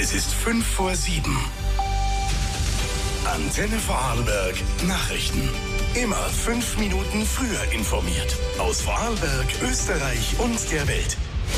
Es ist 6:55. Antenne Vorarlberg Nachrichten. Immer 5 Minuten früher informiert. Aus Vorarlberg, Österreich und der Welt.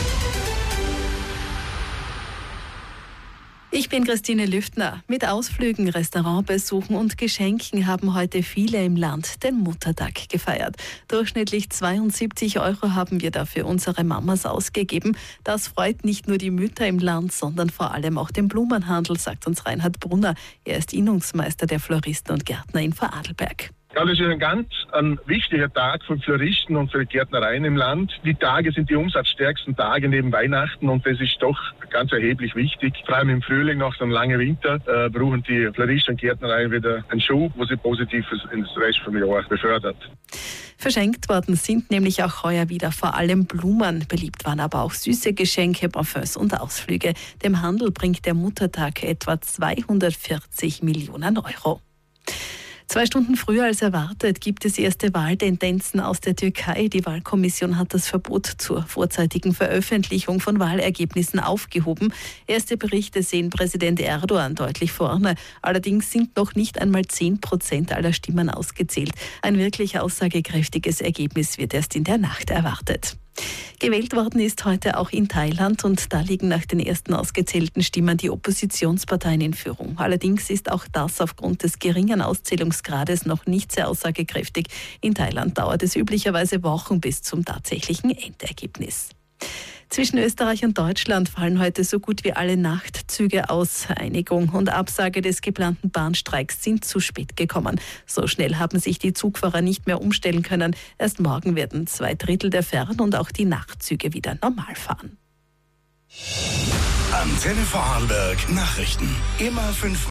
Ich bin Christine Lüftner. Mit Ausflügen, Restaurantbesuchen und Geschenken haben heute viele im Land den Muttertag gefeiert. Durchschnittlich 72 € haben wir dafür unsere Mamas ausgegeben. Das freut nicht nur die Mütter im Land, sondern vor allem auch den Blumenhandel, sagt uns Reinhard Brunner. Er ist Innungsmeister der Floristen und Gärtner in Vorarlberg. Ja, das ist ein wichtiger Tag für Floristen und für die Gärtnereien im Land. Die Tage sind die umsatzstärksten Tage neben Weihnachten und das ist doch ganz erheblich wichtig. Vor allem im Frühling nach einem langen Winter brauchen die Floristen und Gärtnereien wieder einen Schub, was sie positiv ins Rest vom Jahr befördert. Verschenkt worden sind nämlich auch heuer wieder vor allem Blumen. Beliebt waren aber auch süße Geschenke, Parfums und Ausflüge. Dem Handel bringt der Muttertag etwa 240 Millionen €. 2 Stunden früher als erwartet gibt es erste Wahltendenzen aus der Türkei. Die Wahlkommission hat das Verbot zur vorzeitigen Veröffentlichung von Wahlergebnissen aufgehoben. Erste Berichte sehen Präsident Erdogan deutlich vorne. Allerdings sind noch nicht einmal 10% aller Stimmen ausgezählt. Ein wirklich aussagekräftiges Ergebnis wird erst in der Nacht erwartet. Gewählt worden ist heute auch in Thailand und da liegen nach den ersten ausgezählten Stimmen die Oppositionsparteien in Führung. Allerdings ist auch das aufgrund des geringen Auszählungsgrades noch nicht sehr aussagekräftig. In Thailand dauert es üblicherweise Wochen bis zum tatsächlichen Endergebnis. Zwischen Österreich und Deutschland fallen heute so gut wie alle Nachtzüge aus. Einigung und Absage des geplanten Bahnstreiks sind zu spät gekommen. So schnell haben sich die Zugfahrer nicht mehr umstellen können. Erst morgen werden 2/3 der Fern- und auch die Nachtzüge wieder normal fahren. Antenne Vorarlberg Nachrichten. Immer 5